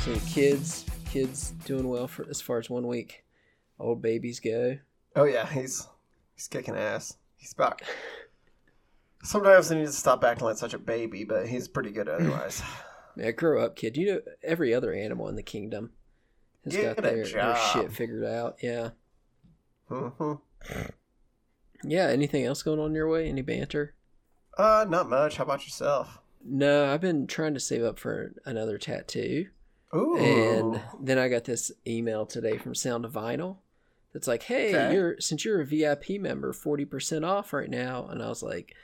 So kids doing well for as far as 1 week old babies go. Oh yeah, he's kicking ass. He's about. Sometimes he needs to stop acting like such a baby, but he's pretty good otherwise. Yeah, grow up, kid. You know, every other animal in the kingdom has got their shit figured out. Yeah. Mm-hmm. Yeah. Anything else going on your way? Any banter? Not much. How about yourself? No, I've been trying to save up for another tattoo. Ooh. And then I got this email today from Sound of Vinyl that's like, hey, Okay. since you're a VIP member, 40% off right now. And I was like,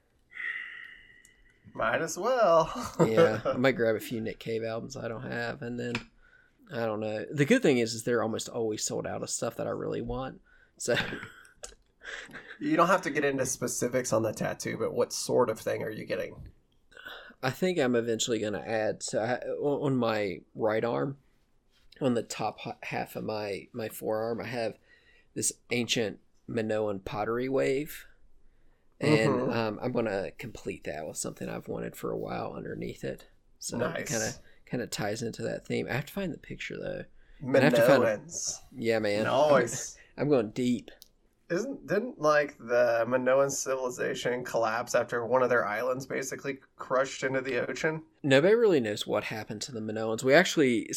might as well. yeah, I might grab a few Nick Cave albums I don't have. And then, I don't know. The good thing is they're almost always sold out of stuff that I really want. So You don't have to get into specifics on the tattoo, but what sort of thing are you getting? I think I'm eventually going to add, on my right arm, on the top half of my forearm, I have this ancient Minoan pottery wave. And I'm going to complete that with something I've wanted for a while underneath it. So nice. It kind of ties into that theme. I have to find the picture, though. Minoans. Yeah, man. Nice. I'm going deep. Didn't like the Minoan civilization collapse after one of their islands basically crushed into the ocean? Nobody really knows what happened to the Minoans. We actually,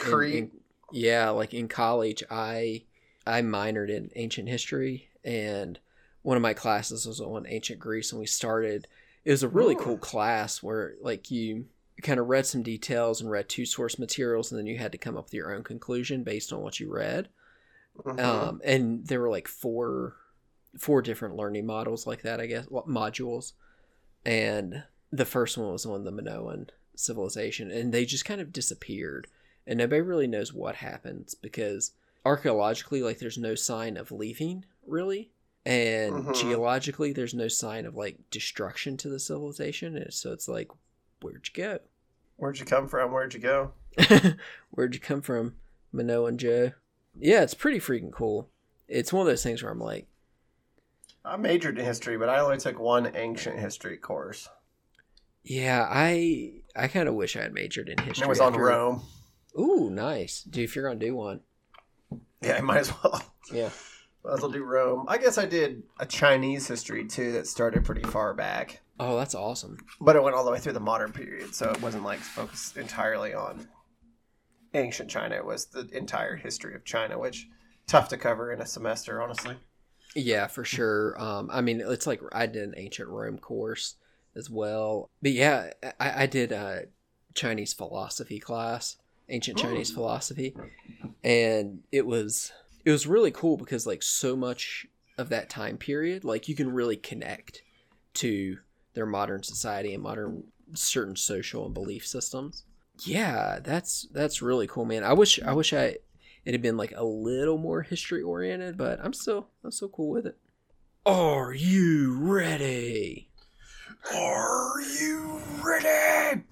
in college, I minored in ancient history, and one of my classes was on ancient Greece, and it was a really cool class where like you kind of read some details and read two source materials, and then you had to come up with your own conclusion based on what you read. And there were like four different learning models like that, I guess, modules. And the first one was on the Minoan civilization, and they just kind of disappeared, and nobody really knows what happens because archaeologically, like, there's no sign of leaving really, and geologically, there's no sign of like destruction to the civilization. And so it's like, where'd you go? Where'd you come from? Where'd you go? Where'd you come from, Minoan Joe? Yeah, it's pretty freaking cool. It's one of those things where I'm like, I majored in history, but I only took one ancient history course. yeah, I kind of wish I had majored in history. It was on Rome. Ooh, nice. Dude, if you're going to do one. Yeah, I might as well. Yeah. Might as well do Rome. I guess I did a Chinese history, too, that started pretty far back. Oh, that's awesome. But it went all the way through the modern period, so it wasn't like focused entirely on ancient China. It was the entire history of China, which tough to cover in a semester, honestly. Yeah, for sure. I mean, it's like I did an ancient Rome course as well. But yeah, I did a Chinese philosophy class, ancient Chinese philosophy. And it was really cool because like so much of that time period, like you can really connect to their modern society and modern certain social and belief systems. Yeah, that's really cool, man. I wish it had been like a little more history oriented, but I'm still cool with it. Are you ready? Are you ready?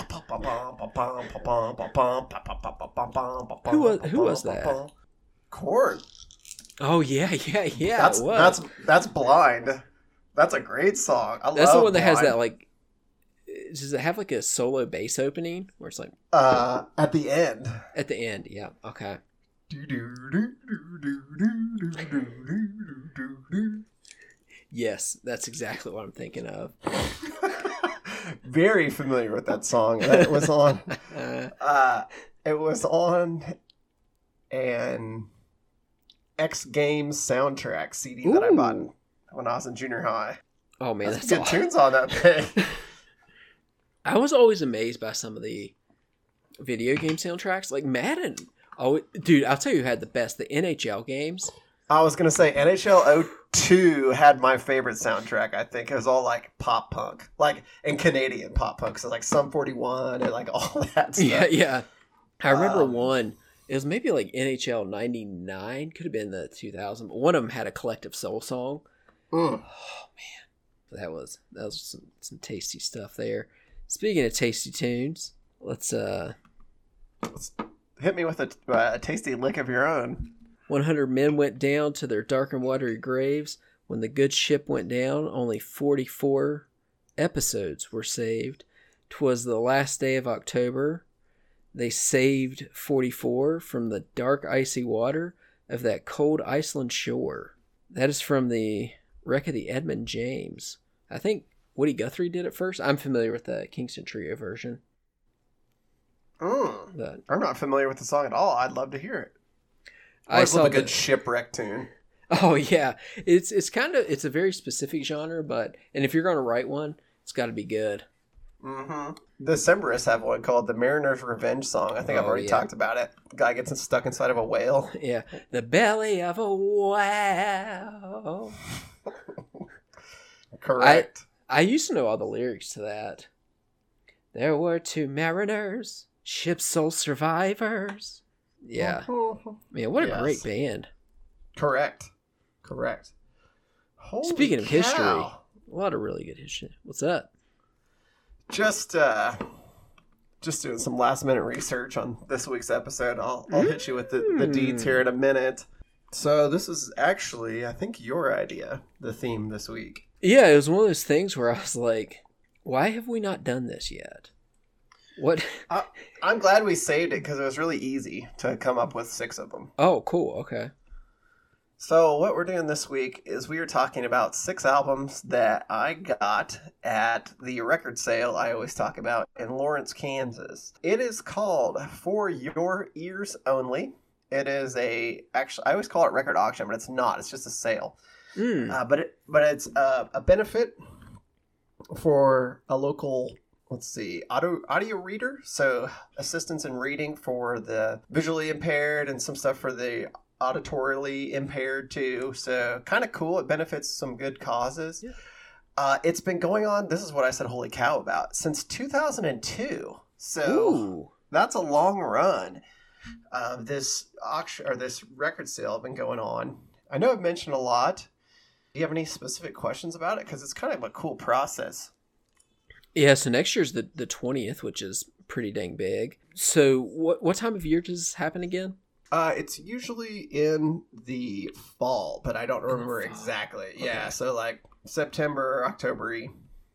Who was that? Korn. Oh yeah. That's Blind. That's a great song. That's the one that has that like. Does it have like a solo bass opening where it's like at the end? At the end, yeah. Okay. Yes, that's exactly what I'm thinking of. Very familiar with that song. That was on. It was on an X Games soundtrack CD that I bought when I was in junior high. Oh man, that's good tunes on that thing. I was always amazed by some of the video game soundtracks, like Madden. Oh, dude, I'll tell you who had the best. The NHL games. I was going to say NHL 02 had my favorite soundtrack, I think. It was all like pop punk, like, and Canadian pop punk. So like Sum 41 and like all that stuff. Yeah. I remember one. It was maybe like NHL 99. Could have been the 2000. But one of them had a Collective Soul song. Oh, man. That was some tasty stuff there. Speaking of tasty tunes, let's hit me with a tasty lick of your own. 100 men went down to their dark and watery graves. When the good ship went down, only 44 episodes were saved. 'Twas the last day of October. They saved 44 from the dark, icy water of that cold Iceland shore. That is from the wreck of the Edmund James. I think Woody Guthrie did it first. I'm familiar with the Kingston Trio version. But I'm not familiar with the song at all. I'd love to hear it. I love a good shipwreck tune. Oh yeah, it's a very specific genre, and if you're going to write one, it's got to be good. Mm-hmm. The Decemberists have one called the Mariner's Revenge Song. I think I've already talked about it. The guy gets stuck inside of a whale. Yeah, the belly of a whale. Correct. I used to know all the lyrics to that. There were 2 mariners, ship's sole survivors. Yeah. Man, what a great band. Correct. Holy Speaking of history, cow. a lot of really good history. What's up? Just doing some last minute research on this week's episode. I'll hit you with the deeds here in a minute. So this is actually, I think, your idea, the theme this week. Yeah, it was one of those things where I was like, why have we not done this yet? What? I'm glad we saved it because it was really easy to come up with 6 of them. Oh, cool. Okay. So what we're doing this week is we are talking about 6 albums that I got at the record sale I always talk about in Lawrence, Kansas. It is called For Your Ears Only. It is actually, I always call it record auction, but it's not. It's just a sale. But it's a benefit for a local, audio reader. So assistance in reading for the visually impaired and some stuff for the auditorily impaired too. So kind of cool. It benefits some good causes. Yeah. It's been going on. This is what I said, holy cow, about since 2002. So that's a long run. This auction or this record sale have been going on. I know I've mentioned a lot. Do you have any specific questions about it? Because it's kind of a cool process. Yeah, so next year's the 20th, which is pretty dang big. So what time of year does this happen again? It's usually in the fall, but I don't remember exactly. Okay. Yeah, so like September, October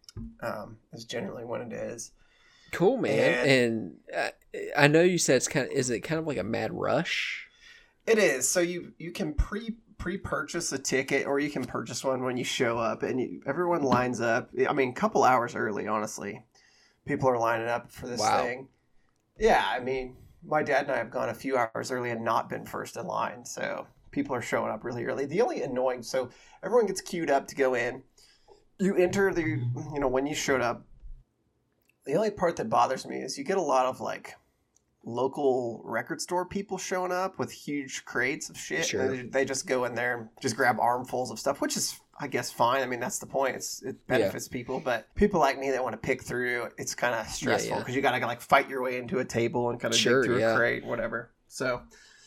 is generally when it is. Cool, man. And I know you said is it kind of like a mad rush? It is. So you can pre-purchase a ticket, or you can purchase one when you show up, and everyone lines up. I mean, a couple hours early, honestly. People are lining up for this thing. Yeah, I mean, my dad and I have gone a few hours early and not been first in line, so people are showing up really early. The only annoying, so everyone gets queued up to go in. You enter when you showed up, the only part that bothers me is you get a lot of like local record store people showing up with huge crates of shit. Sure. They just go in there and just grab armfuls of stuff, which is, I guess, fine. I mean, that's the point. It benefits people, but people like me that want to pick through, it's kind of stressful because you got to like fight your way into a table and kind of dig through a crate, whatever. So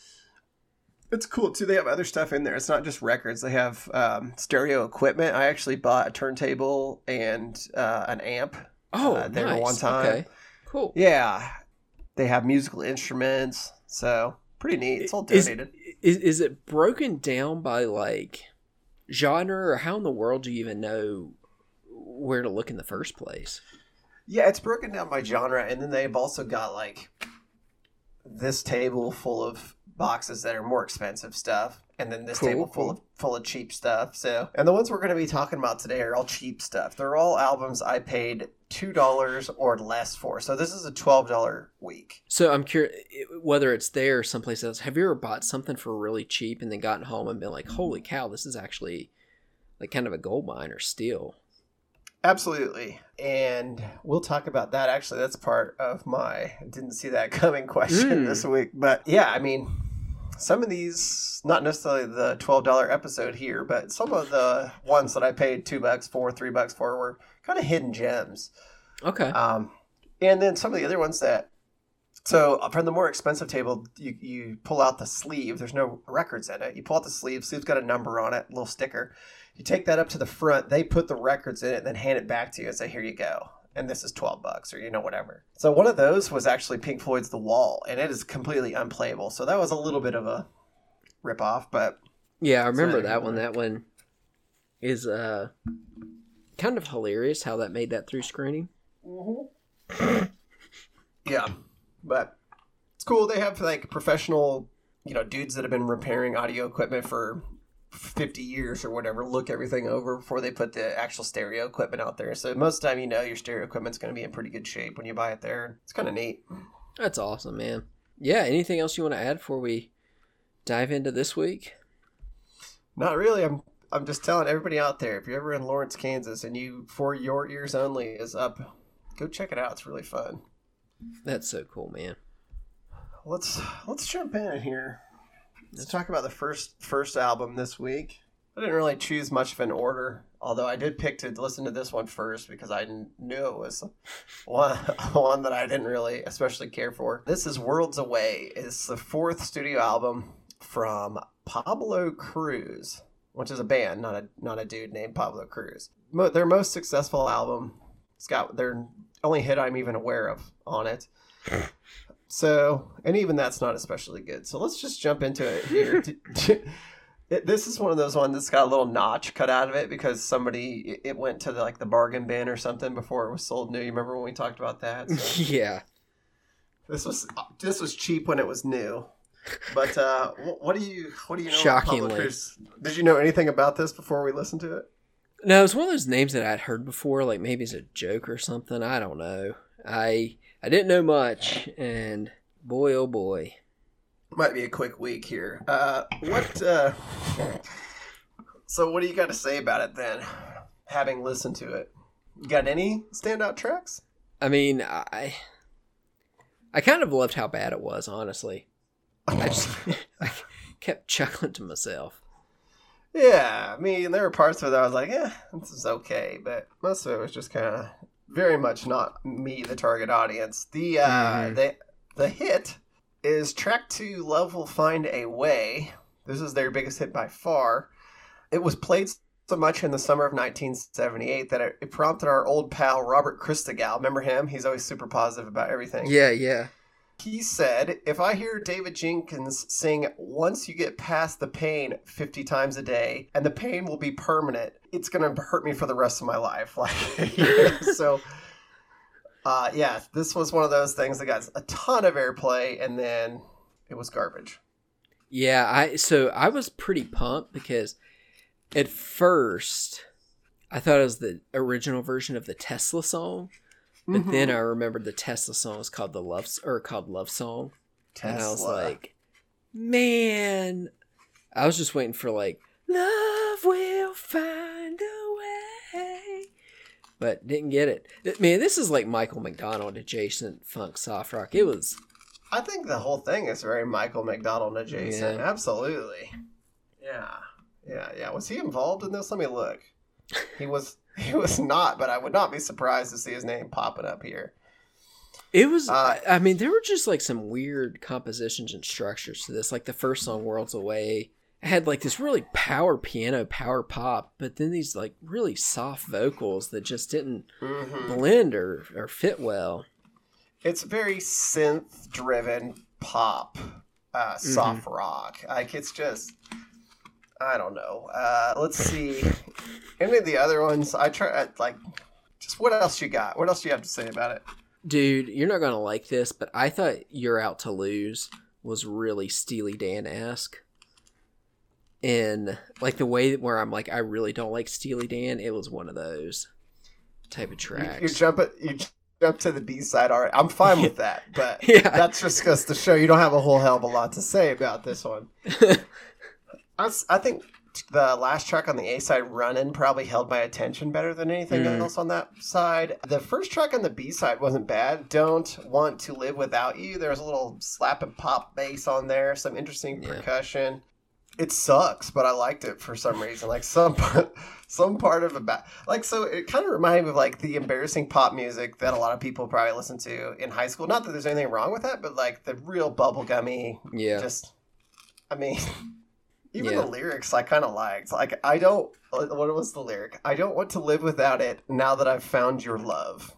it's cool too. They have other stuff in there. It's not just records. They have stereo equipment. I actually bought a turntable and an amp. There nice. One time. Okay. Cool. Yeah. They have musical instruments, so pretty neat. It's all donated. Is it broken down by like genre, or how in the world do you even know where to look in the first place? Yeah, it's broken down by genre, and then they've also got like this table full of boxes that are more expensive stuff, and then this table full of cheap stuff. So, and the ones we're going to be talking about today are all cheap stuff. They're all albums I paid $2 or less for. So this is a $12 week. So I'm curious whether it's there or someplace else. Have you ever bought something for really cheap and then gotten home and been like, holy cow, this is actually like kind of a gold mine or steal? Absolutely. And we'll talk about that. Actually, that's part of my didn't see that coming question this week. But yeah, I mean, some of these, not necessarily the $12 episode here, but some of the ones that I paid $2 for, $3 for were kind of hidden gems. Okay. And then some of the other ones so from the more expensive table, you pull out the sleeve. There's no records in it. You pull out the sleeve. Sleeve's got a number on it, a little sticker. You take that up to the front. They put the records in it and then hand it back to you and say, here you go. And this is $12 or, whatever. So one of those was actually Pink Floyd's The Wall, and it is completely unplayable. So that was a little bit of a ripoff, but... Yeah, I remember that one. That one is kind of hilarious how that made that through screening. Mm-hmm. Yeah, but It's cool. They have like professional, dudes that have been repairing audio equipment for 50 years or whatever, look everything over before they put the actual stereo equipment out there. So most of the time, your stereo equipment's going to be in pretty good shape when you buy it there. It's kind of neat. That's awesome, man. Yeah, anything else you want to add before we dive into this week? Not really. I'm just telling everybody out there, if you're ever in Lawrence, Kansas, and For Your Ears Only is up, go check it out. It's really fun. That's so cool, man. Let's jump in here. Let's talk about the first album this week. I didn't really choose much of an order, although I did pick to listen to this one first because I knew it was one that I didn't really especially care for. This is Worlds Away. It's the 4th studio album from Pablo Cruise, which is a band, not a dude named Pablo Cruise. Their most successful album. It's got their only hit I'm even aware of on it. So, and even that's not especially good. So let's just jump into it here. This is one of those ones that's got a little notch cut out of it because it went to the bargain bin or something before it was sold new. You remember when we talked about that? So yeah. This was cheap when it was new. But what do you know? Shockingly. Did you know anything about this before we listened to it? No, it was one of those names that I'd heard before, like maybe it's a joke or something. I don't know. I didn't know much, and boy, oh boy. Might be a quick week here. So what do you got to say about it then, having listened to it? You got any standout tracks? I mean, I kind of loved how bad it was, honestly. I kept chuckling to myself. Yeah, I mean, there were parts of it that I was like, this is okay, but most of it was just kind of very much not me, the target audience. The hit is track 2, Love Will Find a Way. This is their biggest hit by far. It was played so much in the summer of 1978 that it prompted our old pal Robert Christgau. Remember him? He's always super positive about everything. Yeah. He said, if I hear David Jenkins sing Once You Get Past the Pain 50 times a day, and the pain will be permanent, it's going to hurt me for the rest of my life. So, this was one of those things that got a ton of airplay, and then it was garbage. Yeah, I was pretty pumped because at first I thought it was the original version of the Tesla song. But then I remembered the Tesla song was called Love Song. Tesla. And I was like, man, I was just waiting for love will find a way. But didn't get it. Man, this is like Michael McDonald adjacent funk soft rock. It was. I think the whole thing is very Michael McDonald adjacent. Yeah. Absolutely. Yeah. Was he involved in this? Let me look. He was not, but I would not be surprised to see his name popping up here. It was, I mean, there were just some weird compositions and structures to this. Like the first song, Worlds Away, had this really power piano, power pop, but then these really soft vocals that just didn't blend or fit well. It's very synth-driven pop, soft rock. It's just... I don't know. Let's see. Any of the other ones? I try just what else you got? What else do you have to say about it? Dude, you're not gonna like this, but I thought You're Out to Lose was really Steely Dan-esque. In the way where I'm I really don't like Steely Dan, it was one of those type of tracks. You jump to the B-side. All right, I'm fine with that, but that's just because to show you don't have a whole hell of a lot to say about this one. I think the last track on the A-side, Runnin', probably held my attention better than anything else on that side. The first track on the B-side wasn't bad. Don't Want to Live Without You. There's a little slap and pop bass on there, some interesting percussion. It sucks, but I liked it for some reason. Some part of it. So it kind of reminded me of the embarrassing pop music that a lot of people probably listen to in high school. Not that there's anything wrong with that, but the real bubblegummy. Yeah. Even the lyrics I kind of liked. I don't... What was the lyric? I don't want to live without it now that I've found your love.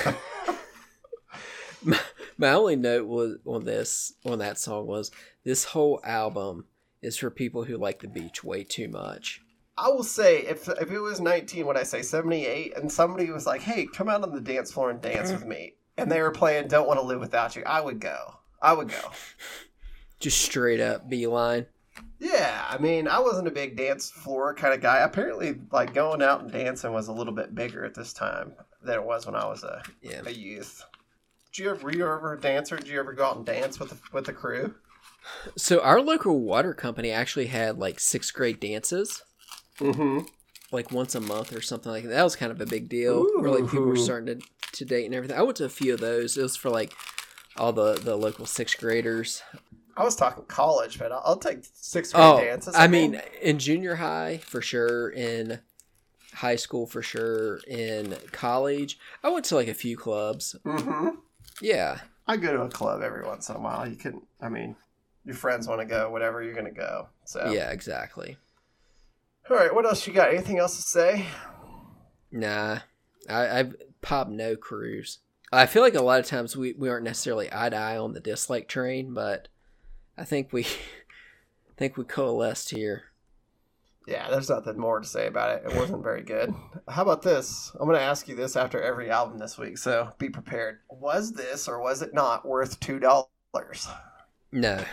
My only note was on that song was this whole album is for people who like the beach way too much. I will say, if it was 78, and somebody was like, hey, come out on the dance floor and dance with me, and they were playing Don't Want to Live Without You, I would go. I would go. Just straight up beeline. Yeah, I mean, I wasn't a big dance floor kind of guy. Apparently, like, going out and dancing was a little bit bigger at this time than it was when I was a youth. Were you ever a dancer? Did you ever go out and dance with the crew? So our local water company actually had like 6th grade dances. Mm-hmm. Like once a month or something like that. That was kind of a big deal. Where like people were starting to date and everything. I went to a few of those. It was for like all the local 6th graders. I was talking college, but I'll take 6th grade dances. I mean, in junior high, for sure. In high school, for sure. In college, I went to like a few clubs. Mm-hmm. Yeah. I go to a club every once in a while. You can, I mean, your friends want to go, whatever, you're going to go. So yeah, exactly. All right, what else you got? Anything else to say? Nah. I've popped no crews. I feel like a lot of times we aren't necessarily eye to eye on the dislike train, but I think we coalesced here. Yeah, there's nothing more to say about it. It wasn't very good. How about this? I'm going to ask you this after every album this week, so be prepared. Was this or was it not worth $2? No.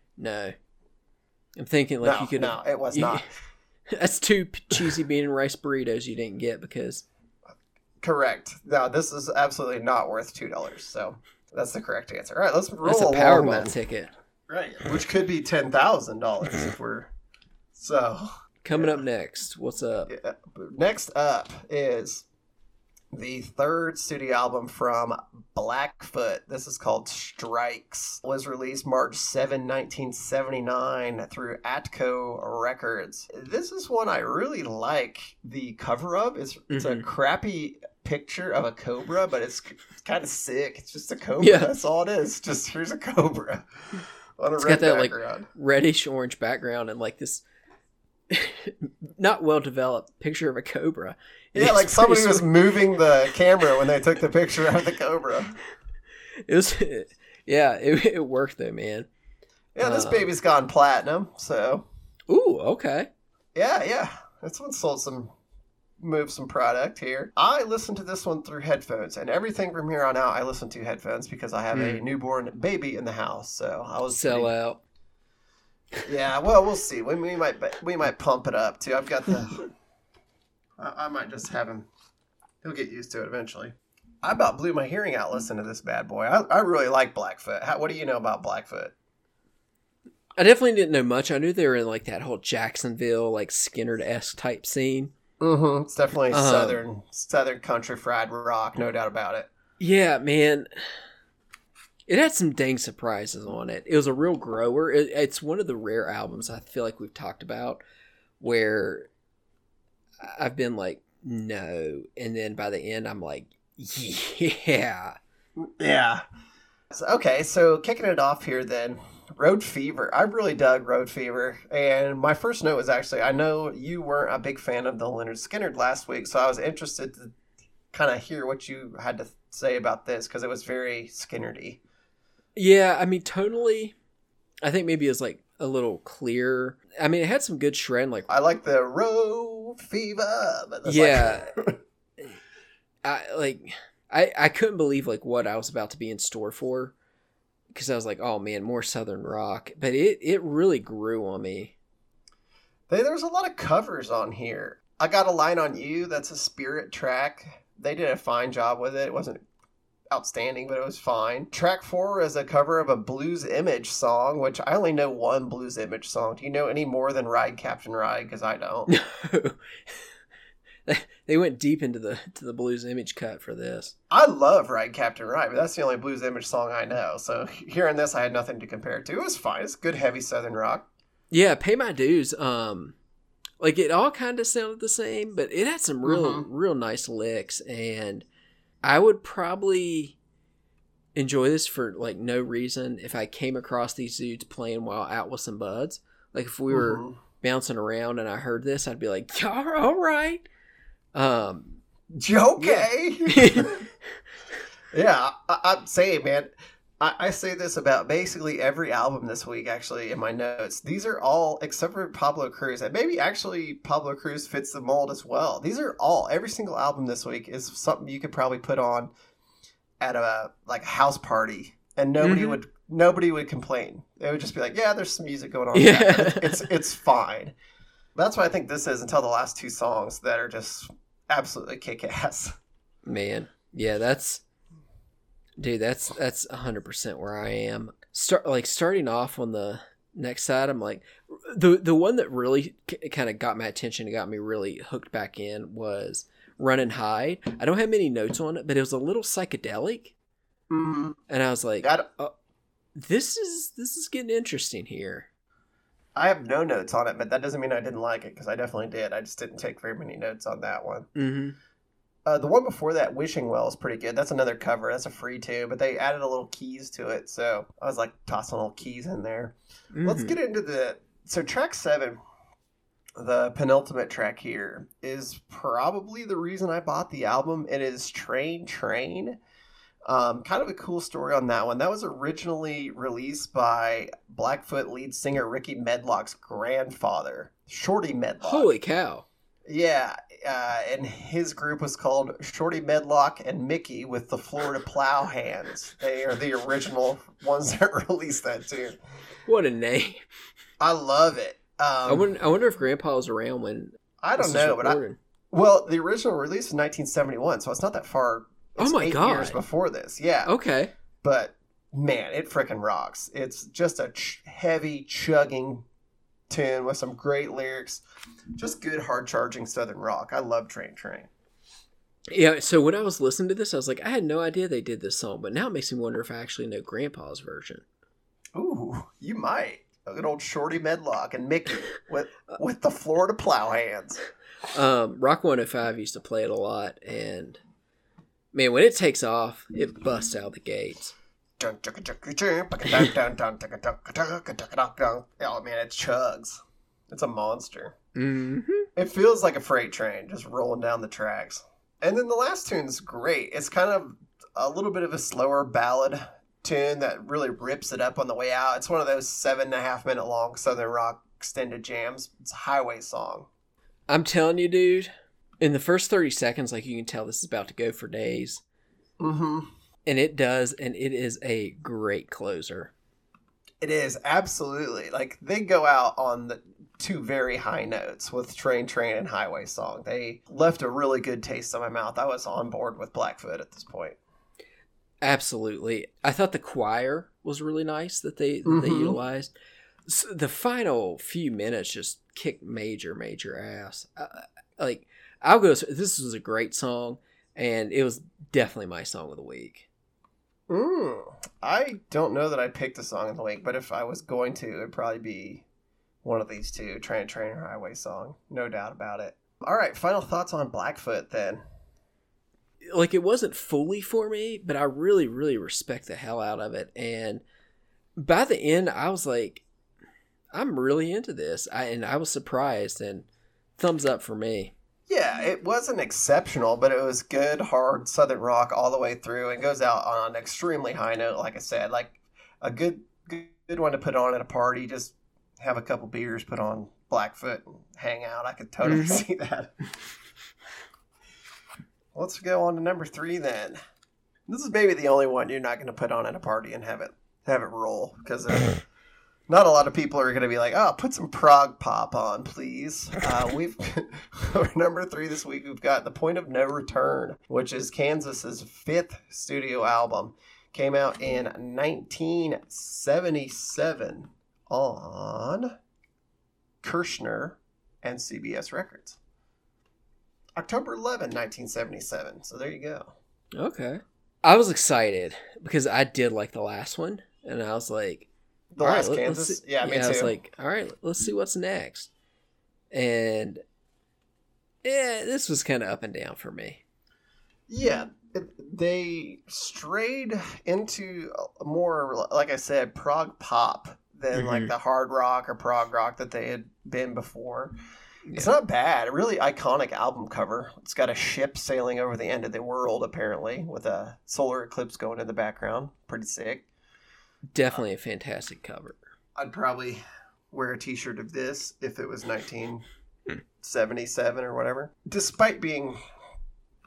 I'm thinking like you could. No, it was not. That's 2 cheesy bean and rice burritos you didn't get because. Correct. No, this is absolutely not worth $2. So that's the correct answer. All right, let's roll. That's a Powerball ticket. Right, which could be $10,000 if we're so. Coming up next, what's up? Yeah. Next up is the 3rd studio album from Blackfoot. This is called Strikes. It was released March 7, 1979 through Atco Records. This is one I really like the cover of. It's a crappy picture of a cobra, but it's kind of sick. It's just a cobra. Yeah. That's all it is. Just here's a cobra on a red background. Like reddish orange background and like this not well developed picture of a cobra. Yeah, like somebody was moving the camera when they took the picture of the cobra. It worked though, man. Yeah, this baby's gone platinum, so. Ooh, okay. Yeah. This one moved some product here. I listened to this one through headphones, and everything from here on out I listen to headphones because I have a newborn baby in the house, so I was out. Yeah, well, we'll see. We might pump it up too. I've got the. I might just have him. He'll get used to it eventually. I about blew my hearing out listening to this bad boy. I really like Blackfoot. What do you know about Blackfoot? I definitely didn't know much. I knew they were in like that whole Jacksonville, like Skynyrd-esque type scene. Mm-hmm. It's definitely southern country fried rock, no doubt about it. Yeah, man. It had some dang surprises on it. It was a real grower. It's one of the rare albums I feel like we've talked about where I've been like, no. And then by the end, I'm like, yeah. Yeah. So kicking it off here then, Road Fever. I really dug Road Fever. And my first note was actually, I know you weren't a big fan of the Lynyrd Skynyrd last week, so I was interested to kind of hear what you had to say about this because it was very Skynyrd-y. Yeah, I mean, tonally, I think maybe it was like a little clear. I mean, it had some good shred. Like I like the Road Fever. Yeah, I couldn't believe like what I was about to be in store for because I was like, oh man, more Southern rock. But it really grew on me. There's a lot of covers on here. I Got a Line on You. That's a Spirit track. They did a fine job with it. It wasn't outstanding, but it was fine. Track 4 is a cover of a Blues Image song, which I only know one Blues Image song. Do you know any more than Ride Captain Ride? Because I don't. They went deep into the Blues Image cut for this. I love Ride Captain Ride, but that's the only Blues Image song I know. So hearing this, I had nothing to compare it to. It was fine. It's good, heavy Southern rock. Yeah, Pay My Dues. Like it all kind of sounded the same, but it had some real nice licks, and I would probably enjoy this for like no reason if I came across these dudes playing while out with some buds. Like if we were bouncing around and I heard this, I'd be like, all right. Okay. Yeah, I'm saying, man, I say this about basically every album this week, actually, in my notes. These are all, except for Pablo Cruz, and maybe actually Pablo Cruz fits the mold as well. These are every single album this week is something you could probably put on at a house party and Mm-hmm. nobody would complain. They would just be like, yeah, there's some music going on. Yeah. It's fine. That's what I think this is until the last two songs that are just absolutely kick ass. Man. Yeah, that's 100% where I am. Starting off on the next side, I'm like, the one that really kind of got my attention and got me really hooked back in was Run and Hide. I don't have many notes on it, but it was a little psychedelic, Mm-hmm. and I was like, oh, this is getting interesting here. I have no notes on it, but that doesn't mean I didn't like it, because I definitely did. I just didn't take very many notes on that one. Mm-hmm. The one before that, Wishing Well, is pretty good. That's another cover. That's a free too, but they added a little keys to it, so I was like tossing little keys in there. Mm-hmm. Let's get into track 7. The penultimate track here is probably the reason I bought the album. It is Train Train. Kind of a cool story on that one. That was originally released by Blackfoot lead singer Ricky Medlock's grandfather, Shorty Medlock. Holy cow. Yeah, and his group was called Shorty Medlock and Mickey with the Florida Plowhands. They are the original ones that released that tune. What a name. I love it. I wonder if Grandpa was around when I don't know, but the original release was 1971, so it's not that far. It's oh my 8 God. years before this. Yeah. Okay. But man, it freaking rocks. It's just a heavy chugging tune with some great lyrics. Just good hard charging southern rock. I love Train Train. Yeah, so when I was listening to this, I was like, I had no idea they did this song, but now it makes me wonder if I actually know Grandpa's version. Ooh, you might. A good old Shorty Medlock and Mickey with the Florida Plowhands. Rock 105 used to play it a lot, and man, when it takes off, it busts out the gates. Oh man, it chugs. It's a monster. Mm-hmm. It feels like a freight train just rolling down the tracks. And then the last tune's great. It's kind of a little bit of a slower ballad tune that really rips it up on the way out. It's one of those 7.5 minute long southern rock extended jams. It's a highway song. I'm telling you, dude, in the first 30 seconds, like, you can tell this is about to go for days. Mm-hmm. And it does, and it is a great closer. It is, absolutely. Like, they go out on the 2 very high notes with Train Train and Highway Song. They left a really good taste in my mouth. I was on board with Blackfoot at this point. Absolutely. I thought the choir was really nice that they utilized. So the final few minutes just kicked major ass. I'll go. This was a great song, and it was definitely my song of the week. I don't know that I picked a song of the week, but if I was going to, it'd probably be one of these two, Train Train or Highway Song. No doubt about it. All right, final thoughts on Blackfoot then. Like, it wasn't fully for me, but I really, really respect the hell out of it. And by the end, I was like, I'm really into this. I was surprised, and thumbs up for me. Yeah, it wasn't exceptional, but it was good, hard southern rock all the way through, and goes out on an extremely high note, like I said. Like, a good one to put on at a party. Just have a couple beers, put on Blackfoot, and hang out. I could totally see that. Let's go on to number 3 then. This is maybe the only one you're not going to put on at a party and have it roll, because not a lot of people are going to be like, oh, put some prog pop on, please. We've number 3 this week. We've got The Point of No Return, which is Kansas's 5th studio album. Came out in 1977 on Kirshner and CBS Records. October 11, 1977. So there you go. Okay. I was excited because I did like the last one, and I was like, The last Kansas? Yeah, me too. I was like, all right, let's see what's next. And yeah, this was kind of up and down for me. Yeah, they strayed into more, like I said, prog pop than like the hard rock or prog rock that they had been before. Yeah. It's not bad. A really iconic album cover. It's got a ship sailing over the end of the world, apparently, with a solar eclipse going in the background. Pretty sick. Definitely a fantastic cover. I'd probably wear a t-shirt of this if it was 1977 or whatever. Despite being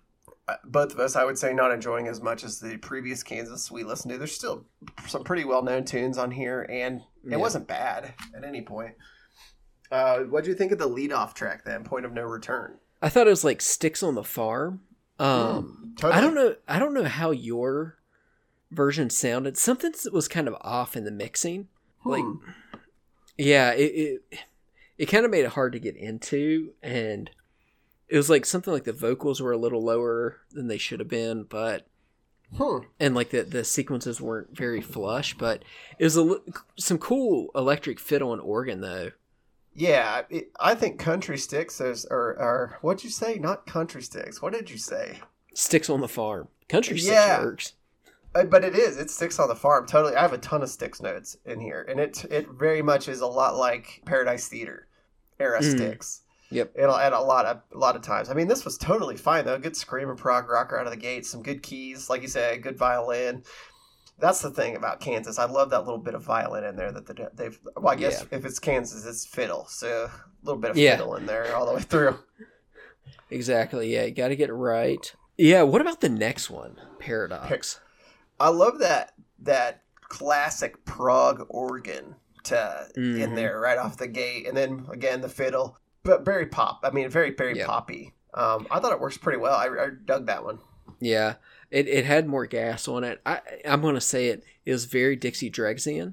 both of us, I would say, not enjoying as much as the previous Kansas we listened to. There's still some pretty well-known tunes on here, and it wasn't bad at any point. What do you think of the lead-off track then, Point of No Return? I thought it was like Sticks on the Farm. Totally. I don't know how your version sounded. Something was kind of off in the mixing. Like, yeah, it kind of made it hard to get into, and it was like something like the vocals were a little lower than they should have been, but and like the sequences weren't very flush, but it was some cool electric fiddle and organ though. Yeah, I think Country Sticks or what'd you say? Not Country Sticks. What did you say? Sticks on the Farm. Country Sticks works. But it Sticks on the Farm. Totally. I have a ton of Sticks notes in here, and it very much is a lot like Paradise Theater era Sticks. Yep. At a lot of times. I mean, this was totally fine though. Good scream and prog rocker out of the gate. Some good keys, like you said, good violin. That's the thing about Kansas. I love that little bit of violin in there that they've. Well, I guess if it's Kansas, it's fiddle. So a little bit of fiddle in there all the way through. Exactly. Yeah, you got to get it right. Yeah. What about the next one, Paradox? I love that classic prog organ in there right off the gate, and then again the fiddle, but very pop. I mean, very poppy. I thought it works pretty well. I dug that one. Yeah. It had more gas on it. I'm going to say it was very Dixie Drexian.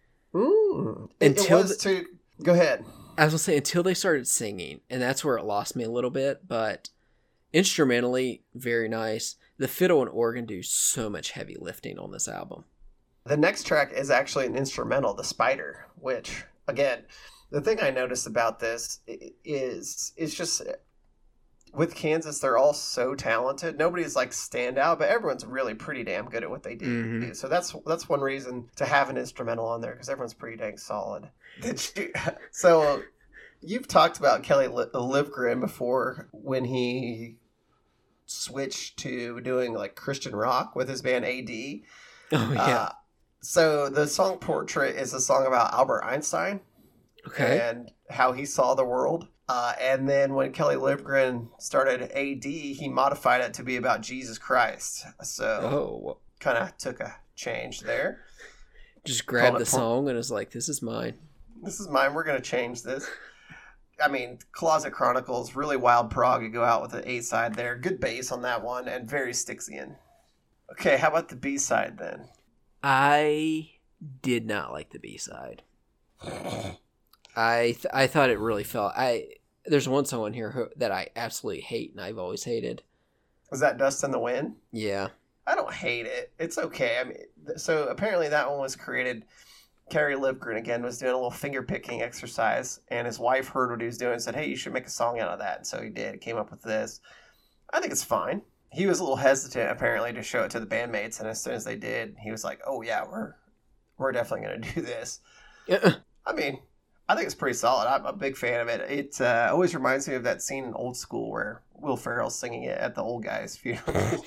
Go ahead. I was going to say until they started singing, and that's where it lost me a little bit, but instrumentally, very nice. The fiddle and organ do so much heavy lifting on this album. The next track is actually an instrumental, The Spider, which, again, the thing I noticed about this is just... With Kansas, they're all so talented. Nobody's like standout, but everyone's really pretty damn good at what they do. Mm-hmm. So that's one reason to have an instrumental on there, because everyone's pretty dang solid. So you've talked about Kelly Livgren before when he switched to doing like Christian rock with his band AD. Oh yeah. So the song Portrait is a song about Albert Einstein. Okay. And how he saw the world. And then when Kelly Livgren started AD, he modified it to be about Jesus Christ. So kind of took a change there. Just grabbed the song and was like, this is mine. This is mine. We're going to change this. I mean, Closet Chronicles, really wild prog. You go out with the A side there. Good bass on that one and very Stixian. Okay, how about the B side then? I did not like the B side. I thought it really felt... There's one song on here that I absolutely hate, and I've always hated. Was that Dust in the Wind? Yeah. I don't hate it. It's okay. I mean, so apparently that one was created... Kerry Livgren, again, was doing a little finger-picking exercise, and his wife heard what he was doing and said, hey, you should make a song out of that. And so he did. He came up with this. I think it's fine. He was a little hesitant, apparently, to show it to the bandmates, and as soon as they did, he was like, oh, yeah, we're definitely going to do this. I mean... I think it's pretty solid. I'm a big fan of it. It always reminds me of that scene in Old School where Will Ferrell's singing it at the old guy's funeral.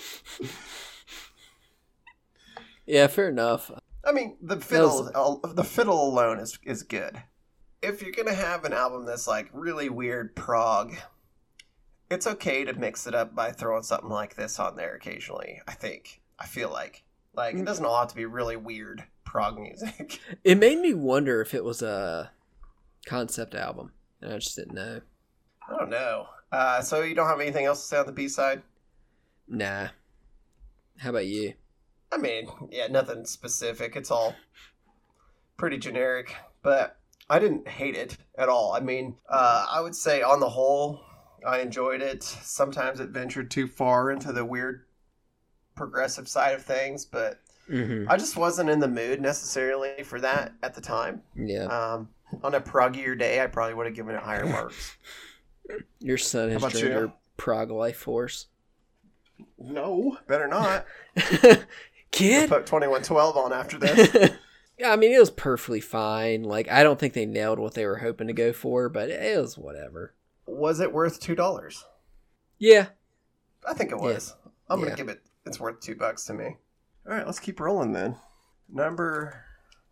Yeah, fair enough. I mean, the fiddle alone is good. If you're going to have an album that's like really weird prog, it's okay to mix it up by throwing something like this on there occasionally, I feel like. Like, it doesn't all have to be really weird prog music. It made me wonder if it was a... concept album, and I just didn't know. I don't know. So you don't have anything else to say on the B-side? Nah. How about you? I mean, yeah, nothing specific. It's all pretty generic, but I didn't hate it at all. I mean, I would say on the whole, I enjoyed it. Sometimes it ventured too far into the weird progressive side of things, but I just wasn't in the mood necessarily for that at the time. Yeah. On a proggier day, I probably would have given it higher marks. Your son has joined your prog life force. No, better not. Kid? I'll put 2112 on after this. Yeah, I mean, it was perfectly fine. Like, I don't think they nailed what they were hoping to go for, but it was whatever. Was it worth $2? Yeah. I think it was. Yeah. I'm going to give it's worth $2 to me. All right, let's keep rolling then. Number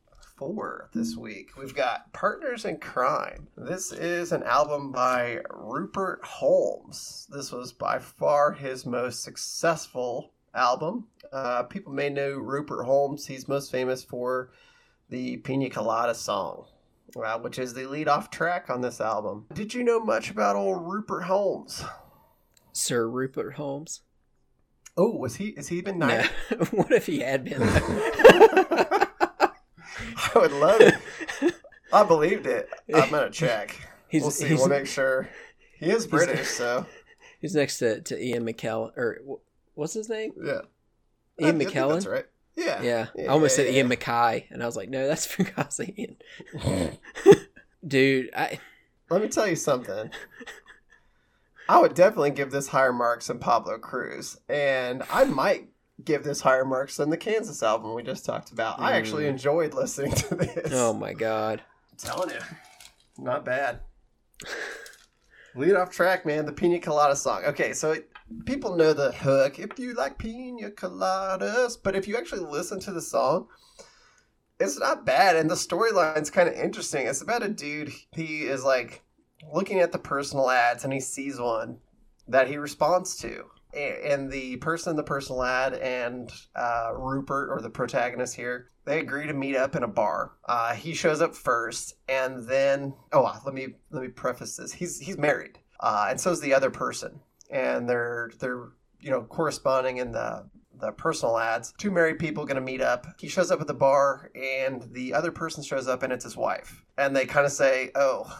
4 this week. We've got Partners in Crime. This is an album by Rupert Holmes. This was by far his most successful album. People may know Rupert Holmes. He's most famous for the Pina Colada song, which is the lead-off track on this album. Did you know much about old Rupert Holmes? Sir Rupert Holmes? Oh, has he been knighted? No. What if he had been? I would love it. I believed it. I'm going to check. We'll see. We'll make sure. He is British, so. He's next to Ian McKellen. Or what's his name? Yeah. Ian McKellen? That's right. Yeah. I almost said Ian Mackay, and I was like, no, that's Fugazi Ian. Dude, let me tell you something. I would definitely give this higher marks than Pablo Cruz, and I might give this higher marks than the Kansas album we just talked about. I actually enjoyed listening to this. Oh my god. I'm telling you. Not bad. Lead off track, man, the Pina Colada song. Okay, so people know the hook, if you like pina coladas, but if you actually listen to the song, it's not bad, and the storyline's kind of interesting. It's about a dude, he is like looking at the personal ads, and he sees one that he responds to. And the person in the personal ad and Rupert, or the protagonist here, they agree to meet up in a bar. He shows up first, and then let me preface this. He's married, and so is the other person, and they're corresponding in the personal ads. Two married people going to meet up. He shows up at the bar, and the other person shows up, and it's his wife. And they kind of say,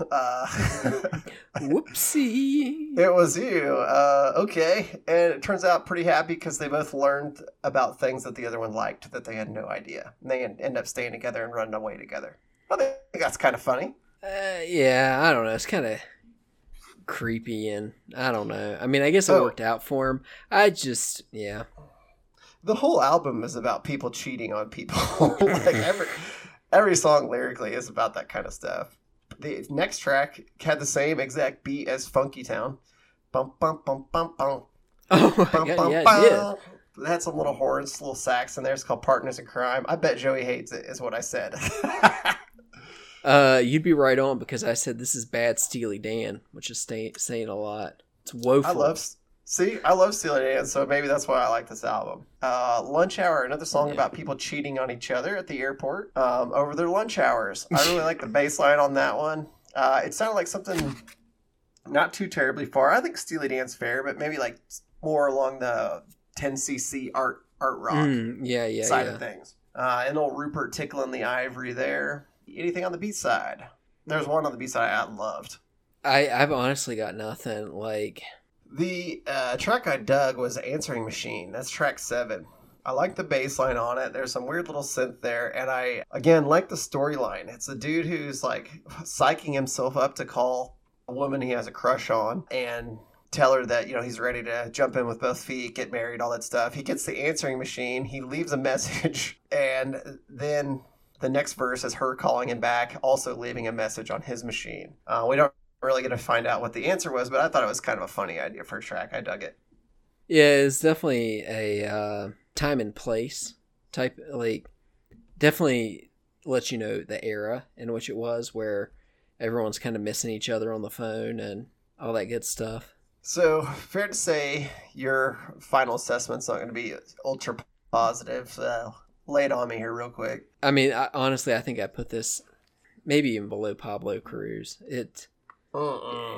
whoopsie. It was you. Okay. And it turns out pretty happy because they both learned about things that the other one liked that they had no idea. And they end up staying together and running away together. I think that's kind of funny. Yeah, I don't know. It's kind of creepy, and I don't know. I mean, I guess it worked out for him. The whole album is about people cheating on people. Like every song lyrically is about that kind of stuff. The next track had the same exact beat as Funky Town. Bum bum bum bum bum. Oh my god, bum, yeah, bum. it did. It had some little horns, little sax in there. It's called Partners in Crime. I bet Joey hates it, is what I said. You'd be right on, because I said this is bad Steely Dan, which is saying a lot. It's woeful. I love Steely Dan, so maybe that's why I like this album. Lunch Hour, another song about people cheating on each other at the airport over their lunch hours. I really like the bass line on that one. It sounded like something not too terribly far. I think Steely Dan's fair, but maybe like more along the 10cc art rock side of things. And old Rupert tickling the ivory there. Anything on the B side? There's one on the B side I loved. I've honestly got nothing. Like, the track I dug was Answering Machine. That's track 7. I like the bass line on it. There's some weird little synth there. And I, again, like the storyline. It's a dude who's like psyching himself up to call a woman he has a crush on and tell her that, he's ready to jump in with both feet, get married, all that stuff. He gets the answering machine. He leaves a message. And then the next verse is her calling him back, also leaving a message on his machine. We don't really get to find out what the answer was, but I thought it was kind of a funny idea for a track. I dug it. Yeah, it's definitely a time and place type, like, definitely lets you know the era in which it was, where everyone's kind of missing each other on the phone and all that good stuff. So, fair to say your final assessment's not going to be ultra positive. Lay it on me here real quick. I mean, honestly, I think I put this maybe even below Pablo Cruz. No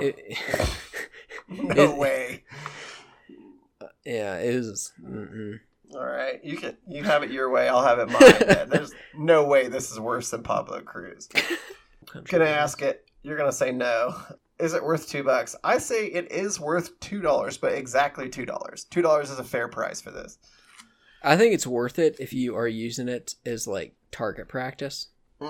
way. Yeah, it was. All right, you have it your way. I'll have it mine. There's no way this is worse than Pablo Cruz. Gonna ask it. You're gonna say no. Is it worth $2? I say it is worth $2, but exactly $2. $2 is a fair price for this. I think it's worth it if you are using it as like target practice.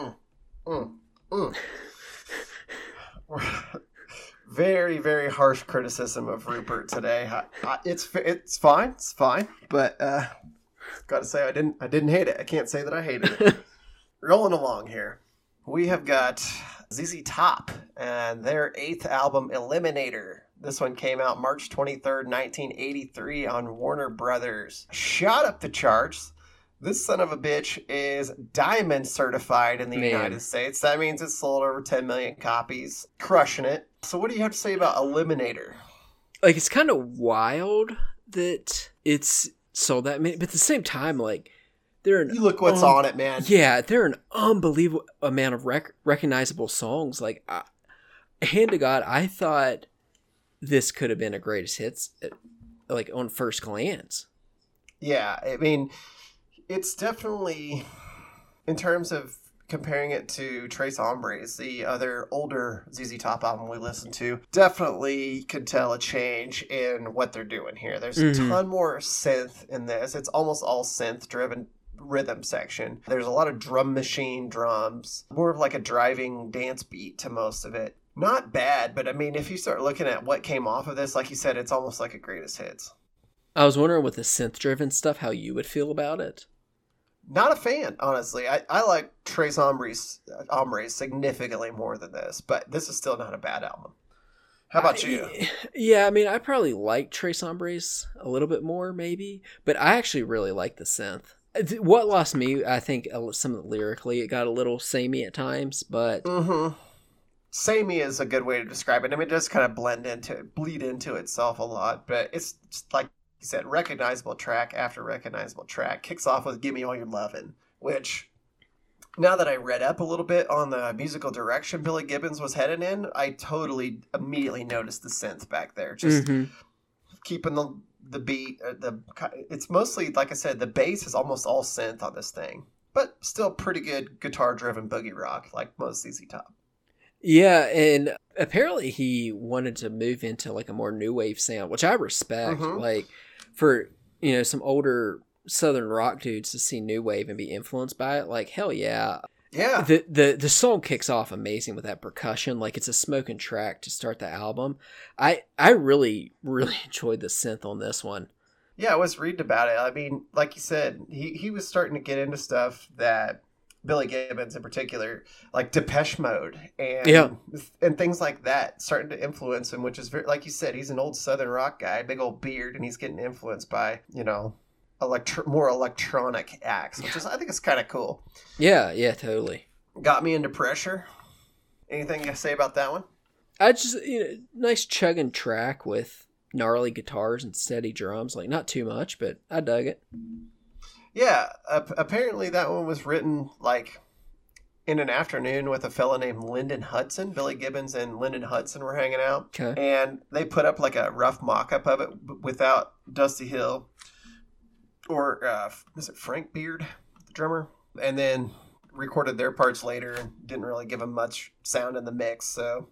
Very, very harsh criticism of Rupert today. It's fine, but gotta say I didn't hate it. I can't say that I hated it. Rolling along here, we have got ZZ Top and their 8th album, Eliminator. This one came out March 23rd, 1983 on Warner Brothers. Shot up the charts. This son of a bitch is diamond certified in the Man. United States. That means it's sold over 10 million copies. Crushing it. So what do you have to say about Eliminator? Like, it's kind of wild that it's sold that many, but at the same time, like, they're You look what's on it, man. Yeah, they're an unbelievable amount of recognizable songs. Like, hand to God, I thought this could have been a greatest hits, like, on first glance. Yeah, I mean, it's definitely, in terms of comparing it to Tres Hombres, the other older ZZ Top album we listened to, definitely could tell a change in what they're doing here. There's a ton more synth in this. It's almost all synth-driven rhythm section. There's a lot of drum machine drums, more of like a driving dance beat to most of it. Not bad, but I mean, if you start looking at what came off of this, like you said, it's almost like a greatest hits. I was wondering with the synth-driven stuff, how you would feel about it. Not a fan, honestly. I like Tres Hombres significantly more than this, but this is still not a bad album. How about you? Yeah, I mean, I probably like Tres Hombres a little bit more, maybe, but I actually really like the synth. What lost me, I think, some of the lyrically, it got a little samey at times, but... Samey is a good way to describe it. I mean, it does kind of bleed into itself a lot, but it's just like you said, recognizable track after recognizable track. Kicks off with Give Me All Your Lovin', which, now that I read up a little bit on the musical direction Billy Gibbons was headed in, I totally immediately noticed the synth back there. Just keeping the beat. It's mostly, like I said, the bass is almost all synth on this thing, but still pretty good guitar-driven boogie rock, like most ZZ Top. Yeah, and apparently he wanted to move into like a more new wave sound, which I respect. Like, for, you know, some older southern rock dudes to see new wave and be influenced by it, like, hell yeah. Yeah. The song kicks off amazing with that percussion. Like, it's a smoking track to start the album. I really, really enjoyed the synth on this one. Yeah, I was reading about it. I mean, like you said, he was starting to get into stuff that Billy Gibbons in particular, like Depeche Mode and things like that, starting to influence him, which is very, like you said, he's an old southern rock guy, big old beard, and he's getting influenced by, you know, more electronic acts, which is, I think it's kind of cool. Yeah, totally. Got Me Into Pressure. Anything you say about that one? I just, you know, nice chugging track with gnarly guitars and steady drums. Like, not too much, but I dug it. Yeah, apparently that one was written like in an afternoon with a fella named Lyndon Hudson. Billy Gibbons and Lyndon Hudson were hanging out. Okay. And they put up like a rough mock-up of it without Dusty Hill or is it Frank Beard, the drummer? And then recorded their parts later and didn't really give them much sound in the mix. So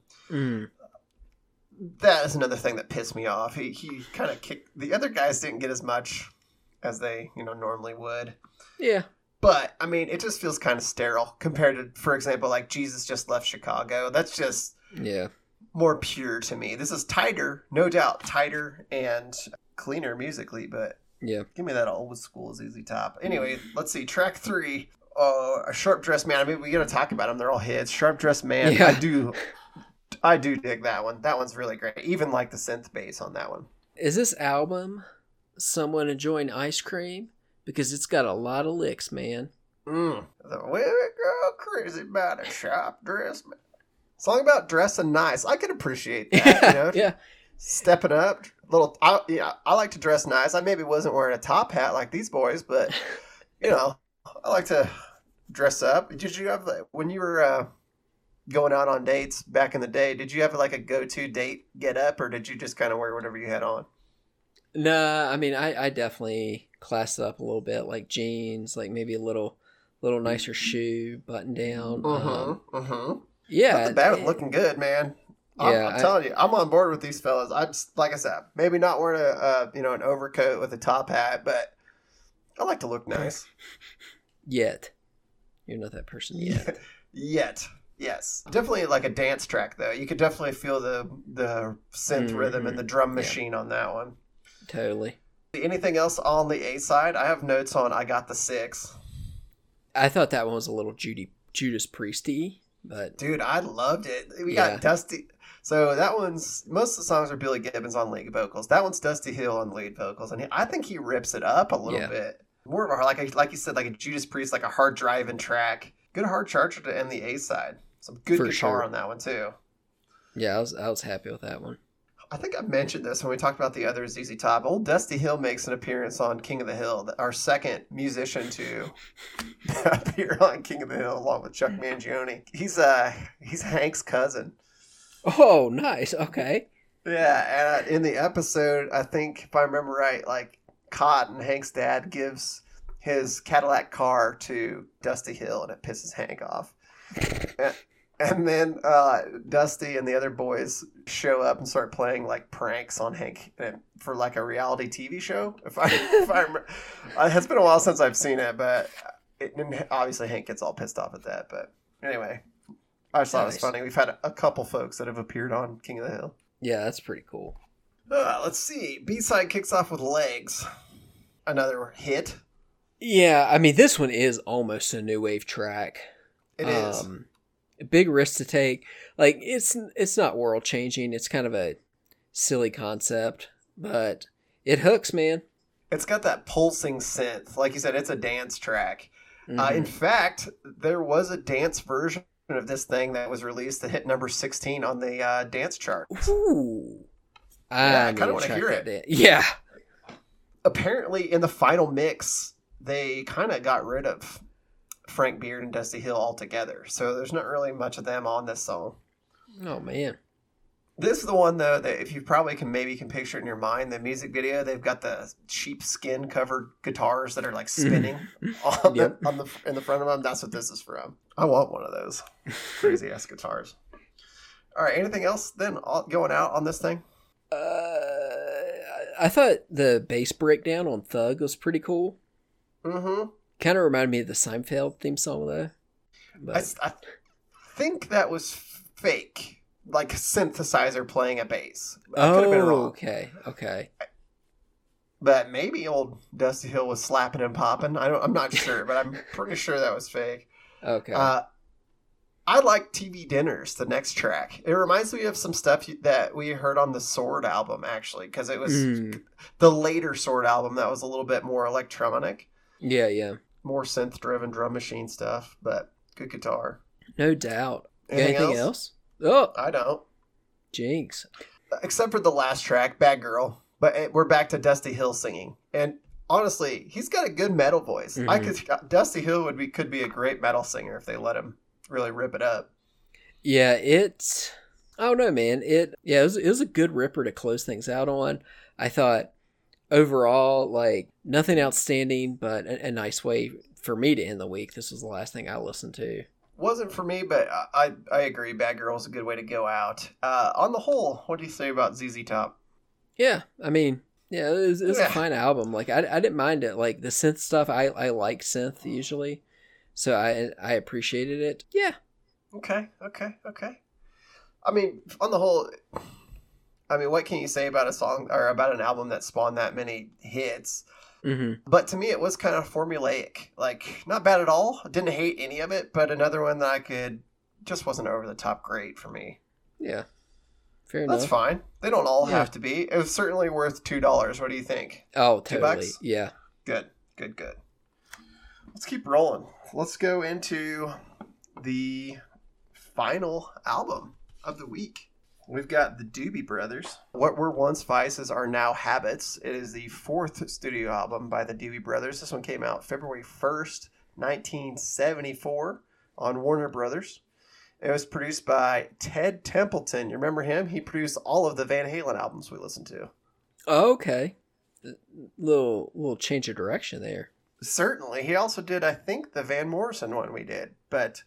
that is another thing that pissed me off. He kind of kicked... The other guys didn't get as much as they, you know, normally would. Yeah. But, I mean, it just feels kind of sterile compared to, for example, like Jesus Just Left Chicago. That's just more pure to me. This is tighter, no doubt, tighter and cleaner musically, but give me that old school ZZ Top. Anyway, let's see, track 3, A Sharp Dressed Man. I mean, we got to talk about them. They're all hits. Sharp Dressed Man, I do dig that one. That one's really great. Even like the synth bass on that one. Is this album Someone Enjoying Ice Cream? Because it's got a lot of licks, man. The women go crazy about a sharp dress man. Song about dressing nice. I can appreciate that. You know? Stepping up. I like to dress nice. I maybe wasn't wearing a top hat like these boys, but, you know, I like to dress up. Did you have, when you were going out on dates back in the day, did you have like a go-to date get up, or did you just kind of wear whatever you had on? Nah, I mean, I definitely classed it up a little bit, like jeans, like maybe a little nicer shoe, button down. Yeah. Nothing bad with looking good, man. I'm telling you, I'm on board with these fellas. I'm just, like I said, maybe not wearing an overcoat with a top hat, but I like to look nice. Yet. You're not that person yet. Yet. Yes. Definitely like a dance track, though. You could definitely feel the synth rhythm and the drum machine on that one. Totally. Anything else on the A side? I have notes on I Got the Six. I thought that one was a little Judas Priesty, but dude, I loved it. We got Dusty. So that one's, most of the songs are Billy Gibbons on lead vocals. That one's Dusty Hill on lead vocals, and I think he rips it up a little bit. More of a, like you said, like a Judas Priest, like a hard driving track. Good hard charger to end the A side. Some good For guitar sure. on that one too. Yeah, I was happy with that one. I think I mentioned this when we talked about the other ZZ Top. Old Dusty Hill makes an appearance on King of the Hill, our second musician to appear on King of the Hill, along with Chuck Mangione. He's Hank's cousin. Oh, nice. Okay. Yeah, and in the episode, I think if I remember right, like Cotton, Hank's dad, gives his Cadillac car to Dusty Hill, and it pisses Hank off. And then Dusty and the other boys show up and start playing like pranks on Hank for like a reality TV show. If I remember, it's been a while since I've seen it, but obviously Hank gets all pissed off at that. But anyway, I just thought it was funny. We've had a couple folks that have appeared on King of the Hill. Yeah, that's pretty cool. Let's see. B-side kicks off with Legs. Another hit. Yeah, I mean, this one is almost a new wave track. It is. Big risk to take. Like, it's not world changing. It's kind of a silly concept, but it hooks, man. It's got that pulsing synth. Like you said, it's a dance track. Mm-hmm. In fact, there was a dance version of this thing that was released that hit number 16 on the dance chart. Ooh. I kind of want to hear it. Yeah. Apparently, in the final mix, they kind of got rid of Frank Beard and Dusty Hill altogether. So there's not really much of them on this song. Oh, man. This is the one, though, that if you probably can picture it in your mind, the music video, they've got the sheepskin covered guitars that are like spinning in the front of them. That's what this is from. I want one of those crazy ass guitars. All right, anything else then going out on this thing? I thought the bass breakdown on Thug was pretty cool. Mm-hmm. Kind of reminded me of the Seinfeld theme song, though. But I think that was fake, like a synthesizer playing a bass. I could have been wrong. Okay. But maybe old Dusty Hill was slapping and popping. I'm not sure, but I'm pretty sure that was fake. Okay. I like TV Dinners, the next track. It reminds me of some stuff that we heard on the Sword album, actually, because it was the later Sword album that was a little bit more electronic. Yeah. More synth-driven drum machine stuff, but good guitar. No doubt. Anything else? Oh, I don't. Jinx. Except for the last track, Bad Girl. But we're back to Dusty Hill singing. And honestly, he's got a good metal voice. Mm-hmm. Dusty Hill could be a great metal singer if they let him really rip it up. Yeah, I don't know, man. It was a good ripper to close things out on. I thought overall, like, nothing outstanding, but a nice way for me to end the week. This was the last thing I listened to. Wasn't for me, but I agree. Bad Girl is a good way to go out. On the whole, what do you say about ZZ Top? Yeah, I mean, yeah, it was a fine album. Like, I didn't mind it. Like, the synth stuff, I like synth usually, so I appreciated it. Yeah. Okay. I mean, on the whole, what can you say about a song or about an album that spawned that many hits? Mm-hmm. But to me, it was kind of formulaic. Like, not bad at all. Didn't hate any of it, but another one that just wasn't over the top great for me. Yeah. Fair enough. That's fine. They don't all have to be. It was certainly worth $2. What do you think? Oh, totally. $2? Yeah. Good. Let's keep rolling. Let's go into the final album of the week. We've got the Doobie Brothers. What Were Once Vices Are Now Habits. It is the fourth studio album by the Doobie Brothers. This one came out February 1st, 1974 on Warner Brothers. It was produced by Ted Templeton. You remember him? He produced all of the Van Halen albums we listened to. Oh, okay. Little change of direction there. Certainly. He also did, I think, the Van Morrison one we did. But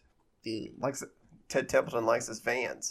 Ted Templeton likes his Vans.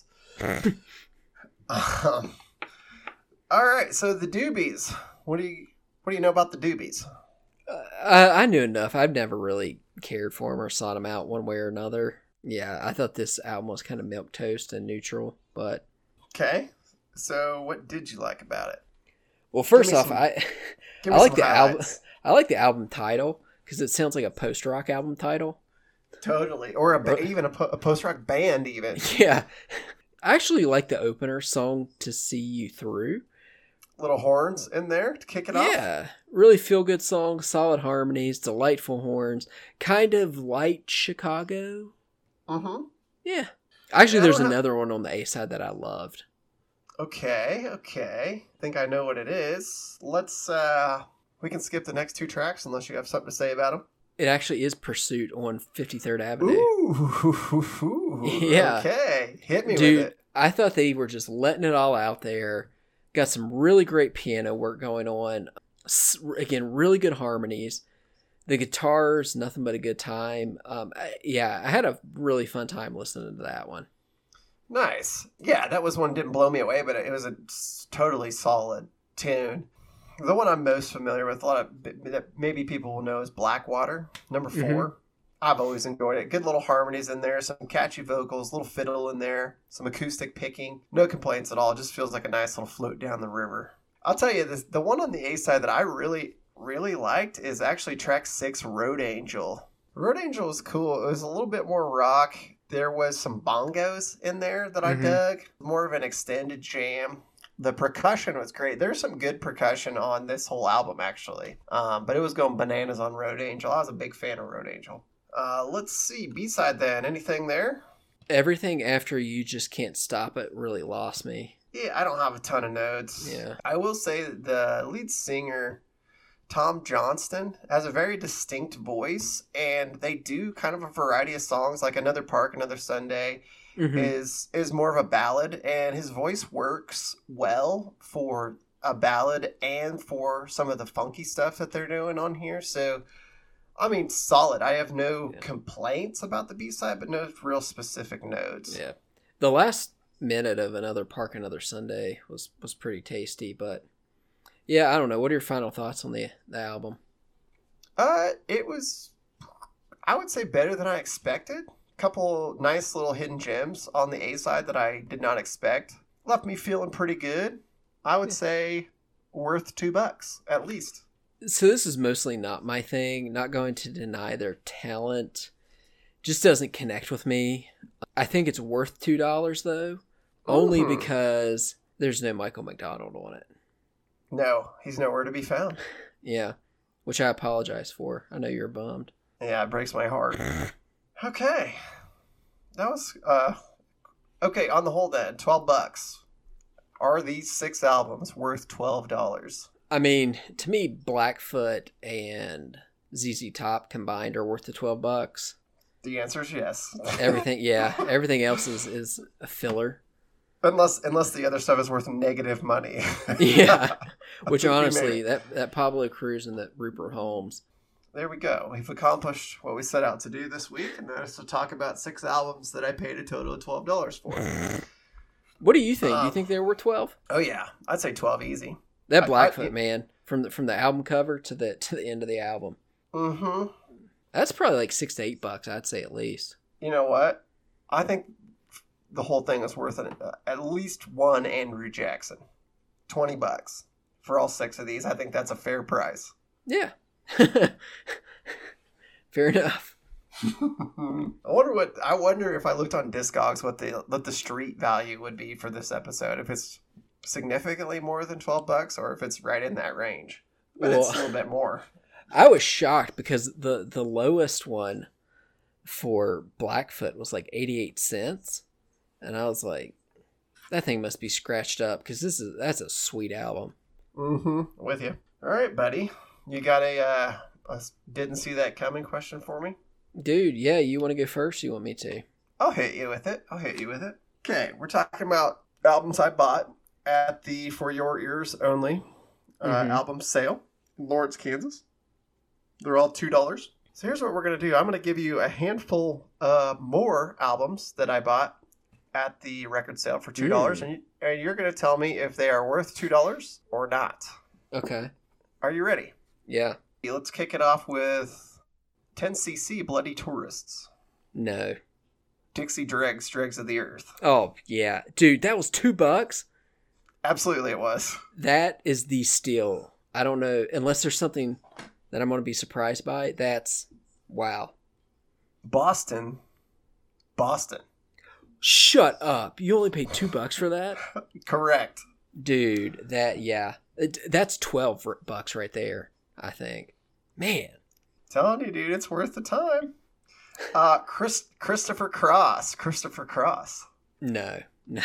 All right, so the Doobies. What do you know about the Doobies? I knew enough. I've never really cared for them or sought them out one way or another. Yeah, I thought this album was kind of milquetoast and neutral, but okay. So, what did you like about it? Well, first off, I like the album. I like the album title because it sounds like a post-rock album title. Totally, or even a post-rock band, even. Yeah. I actually like the opener song "To See You Through." little horns in there to kick it off. Yeah, really feel good song, solid harmonies, delightful horns, kind of light Chicago. Mm-hmm. Yeah. Actually, there's another one on the A side that I loved. Okay. I think I know what it is. Let's, we can skip the next 2 tracks unless you have something to say about them. It actually is Pursuit on 53rd Avenue. Ooh. Yeah. Okay. Hit me Dude, with it. I thought they were just letting it all out there. Got some really great piano work going on. Again, really good harmonies. The guitars, nothing but a good time. I had a really fun time listening to that one. Nice. Yeah, that was one didn't blow me away, but it was a totally solid tune. The one I'm most familiar with, a lot of that maybe people will know, is Blackwater, number 4. Mm-hmm. I've always enjoyed it. Good little harmonies in there, some catchy vocals, little fiddle in there, some acoustic picking. No complaints at all. It just feels like a nice little float down the river. I'll tell you, the one on the A side that I really, really liked is actually track 6, Road Angel. Road Angel was cool. It was a little bit more rock. There was some bongos in there that I dug. More of an extended jam. The percussion was great. There's some good percussion on this whole album, actually. But it was going bananas on Road Angel. I was a big fan of Road Angel. Let's see. B-side then. Anything there? Everything after You Just Can't Stop It really lost me. Yeah, I don't have a ton of notes. Yeah. I will say that the lead singer, Tom Johnston, has a very distinct voice, and they do kind of a variety of songs, like Another Park, Another Sunday. Is more of a ballad, and his voice works well for a ballad and for some of the funky stuff that they're doing on here. So, I mean, solid. I have no complaints about the B-side, but no real specific notes. Yeah. The last minute of Another Park, Another Sunday was pretty tasty, but yeah, I don't know. What are your final thoughts on the album? It was, I would say, better than I expected. Couple nice little hidden gems on the A side that I did not expect. Left me feeling pretty good. I would say worth $2 at least. So this is mostly not my thing. Not going to deny their talent. Just doesn't connect with me. I think it's worth $2 though. Only because there's no Michael McDonald on it. No, he's nowhere to be found. Yeah, which I apologize for. I know you're bummed. Yeah, it breaks my heart. Okay. That was, okay, on the whole then, $12. Are these 6 albums worth $12? I mean, to me, Blackfoot and ZZ Top combined are worth the $12. The answer is yes. Everything else is a filler. Unless the other stuff is worth negative money. Yeah. Which honestly, that Pablo Cruz and that Rupert Holmes. There we go. We've accomplished what we set out to do this week, and that is to talk about 6 albums that I paid a total of $12 for. What do you think? Do you think they were worth 12? Oh yeah, I'd say 12 easy. That Blackfoot, man, from the album cover to the end of the album. Mm-hmm. That's probably like $6 to $8, I'd say at least. You know what? I think the whole thing is worth at least one Andrew Jackson. $20 for all 6 of these. I think that's a fair price. Yeah. Fair enough. I wonder if I looked on Discogs what the street value would be for this episode. If it's significantly more than $12 or if it's right in that range. But it's a little bit more. I was shocked because the lowest one for Blackfoot was like 88 cents. And I was like, that thing must be scratched up because that's a sweet album. Mm-hmm. With you. All right, buddy. You got a didn't see that coming question for me? Dude, yeah, you want to go first? You want me to? I'll hit you with it. Okay, we're talking about albums I bought at the For Your Ears Only album sale in Lawrence, Kansas. They're all $2. So here's what we're going to do. I'm going to give you a handful more albums that I bought at the record sale for $2, and you're going to tell me if they are worth $2 or not. Okay. Are you ready? Yeah. Let's kick it off with 10cc Bloody Tourists. No. Dixie Dregs, Dregs of the Earth. Oh, yeah. Dude, that was $2? Absolutely it was. That is the steal. I don't know, unless there's something that I'm going to be surprised by. That's, wow. Boston. Shut up. You only paid $2 for that? Correct. Dude, that, yeah. That's $12 right there, I think. Man. Telling you, dude, it's worth the time. Christopher Cross. Christopher Cross. No.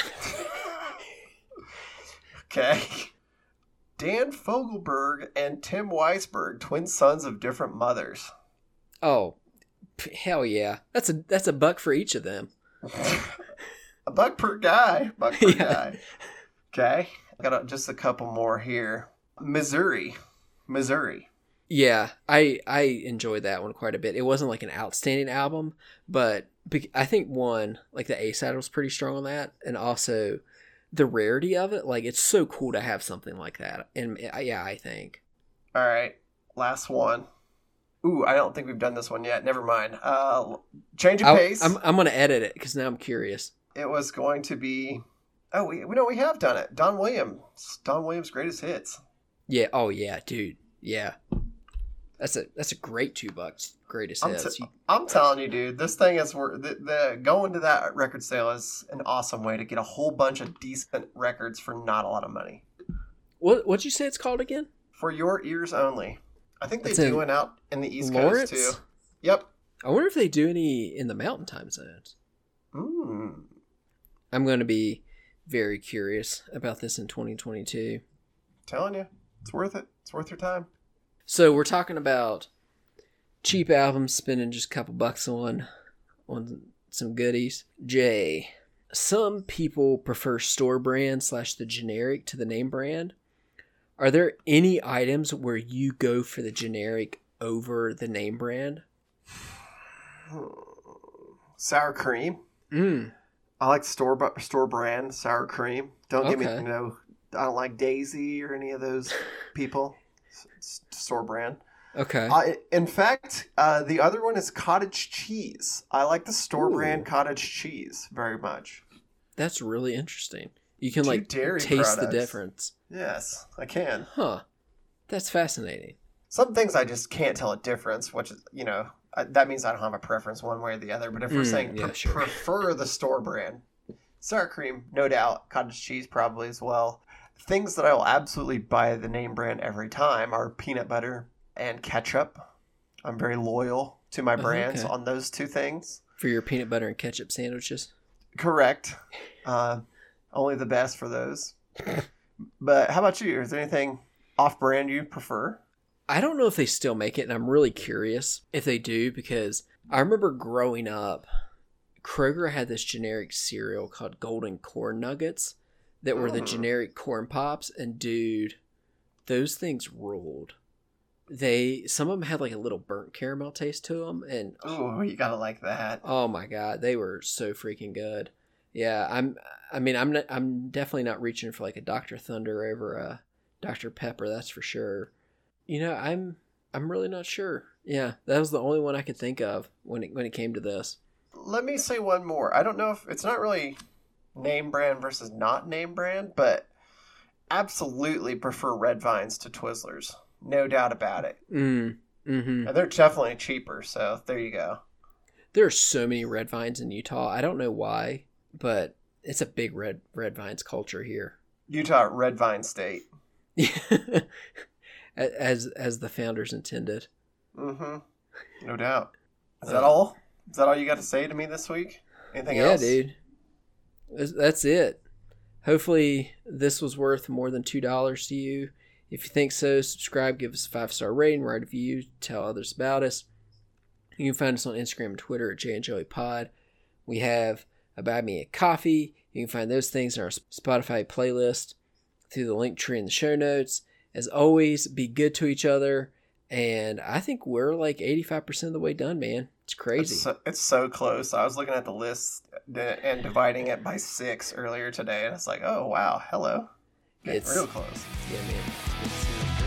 Okay. Dan Fogelberg and Tim Weisberg, twin sons of different mothers. Oh, hell yeah. That's a buck for each of them. A buck per guy. Guy. Okay. I got just a couple more here. Missouri. Yeah, I enjoyed that one quite a bit. It wasn't like an outstanding album, but I think one, like the A-side was pretty strong on that, and also the rarity of it. Like, it's so cool to have something like that. And yeah, I think. All right, last one. Ooh, I don't think we've done this one yet. Never mind. Change of pace. I'm going to edit it because now I'm curious. It was going to be... Oh, we have done it. Don Williams' greatest hits. Yeah. Oh, yeah, dude. Yeah. That's a great $2 greatest hits. I'm telling you, dude, this thing is the going to that record sale is an awesome way to get a whole bunch of decent records for not a lot of money. What'd you say it's called again? For Your Ears Only. I think they do one out in the East Lawrence? Coast too. Yep. I wonder if they do any in the Mountain Time zones. I'm going to be very curious about this in 2022. Telling you, it's worth it. It's worth your time. So we're talking about cheap albums, spending just a couple bucks on some goodies. Jay, some people prefer store brand / the generic to the name brand. Are there any items where you go for the generic over the name brand? Sour cream. I like store brand sour cream. Don't give me I don't like Daisy or any of those people. Store brand. Okay. In fact, the other one is cottage cheese. I like the store brand cottage cheese very much. That's really interesting. You can dairy taste products. the difference. Yes, I can. Huh. That's fascinating. Some things I just can't tell a difference, which is, that means I don't have a preference one way or the other. But if we're saying prefer the store brand, sour cream, no doubt. Cottage cheese probably as well. Things that I will absolutely buy the name brand every time are peanut butter and ketchup. I'm very loyal to my brands on those two things. For your peanut butter and ketchup sandwiches? Correct. Only the best for those. But how about you? Is there anything off-brand you prefer? I don't know if they still make it, and I'm really curious if they do, because I remember growing up, Kroger had this generic cereal called Golden Corn Nuggets that were the generic corn pops, and dude, those things ruled. Some of them had like a little burnt caramel taste to them, and you gotta like that. Oh my god, they were so freaking good. Yeah, I'm definitely not reaching for like a Dr. Thunder over a Dr. Pepper, that's for sure. I'm really not sure. Yeah, that was the only one I could think of when it came to this. Let me say one more. I don't know if it's not really name brand versus not name brand, but absolutely prefer Red Vines to Twizzlers. No doubt about it. Mm-hmm. And they're definitely cheaper, so there you go. There are so many Red Vines in Utah. I don't know why, but it's a big Red Vines culture here. Utah, Red Vine State. as the founders intended. Mm-hmm. No doubt. Is that all? Is that all you got to say to me this week? Anything else? Yeah, dude. That's it. Hopefully this was worth more than $2 to you. If you think so, subscribe, give us a 5-star rating, write a review, tell others about us. You can find us on Instagram and Twitter at JandJoeyPod. We have a Buy Me a Coffee. You can find those things in our Spotify playlist through the link tree in the show notes. As always, be good to each other. And I think we're like 85% of the way done, man. It's crazy. It's so close. I was looking at the list and dividing it by 6 earlier today. And it's like, oh, wow. Hello. It's real close. Yeah, man. It's good to see you.